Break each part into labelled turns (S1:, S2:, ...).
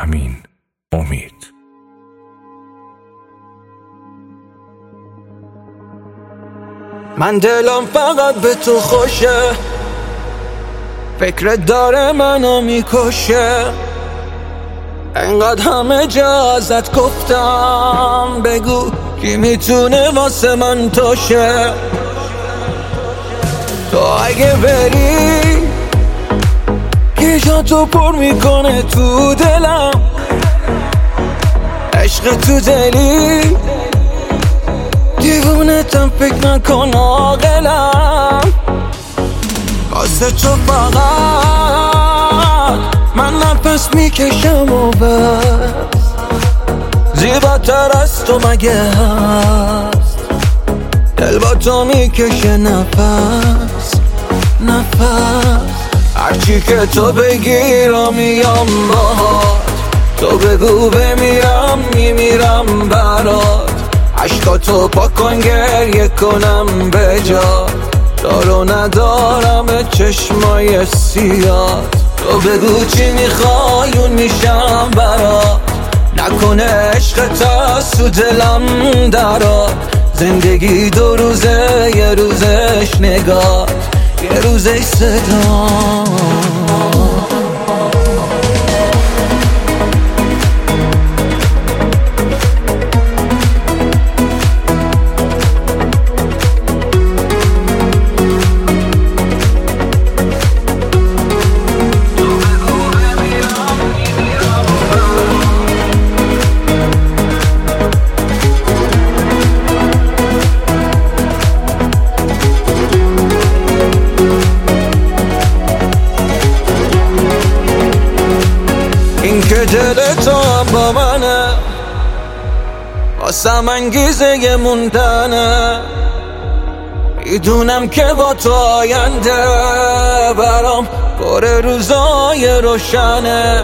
S1: همین امید.
S2: من دلم فقط به تو خوشه، فکرت داره منو میکشه. انقدر همه جا ازت گفتم، بگو کی میتونه واسه من توشه. تو اگه بری کی جا تو پر میکنه تو دلم. عشق تو دلی دیوونتم، فکر نکن عاقلم. واسه تو فقط من نفس میکشم و بس، زیباتر از تو مگه هست. دل با تو میکشه نفس نفس. هرچی که تو بگی را میام باهات، تو بگو بمیرم میمیرم برات. عشقاتو پاک کن گریه کنم به جا، دارو ندارم چشمای سیاد. تو بگو چی میخوای اون میشم برات، نکنه عشق تا دلم درات. زندگی دو روزه، یه روزش نگاه، یه روزش صدا. این که دل تو هم با منه، واسم انگیزه موندنه. میدونم که با تو آینده برام پر روزای روشنه.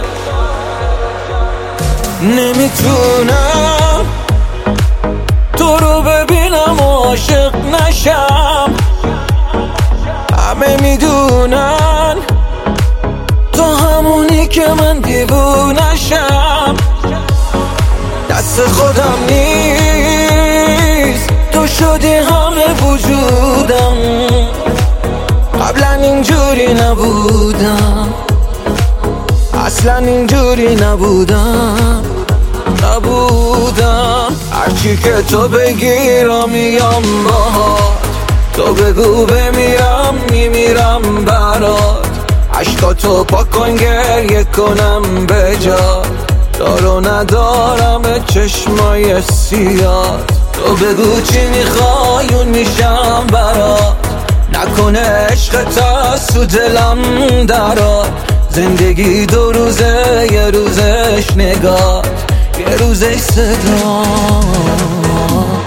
S2: نمیتونم تو رو ببینم و عاشق نشم. همه میدونن تو همونی که من دیوونشم. دست خودم نیست، تو شدی همه وجودم. قبلا اینجوری نبودم، اصلا اینجوری نبودم. هرچی که تو بگی را میام باهات، تو بگو بمیرم میمیرم برات. عشقاتو پاک کن گریه کنم به جا، دارو ندارم چشمای سیاد. تو بگو چی میخوای اون میشم برات، نکنه عشق تا دلم درات. زندگی دو روزه، یه روزش نگاه، یه روزش صدا.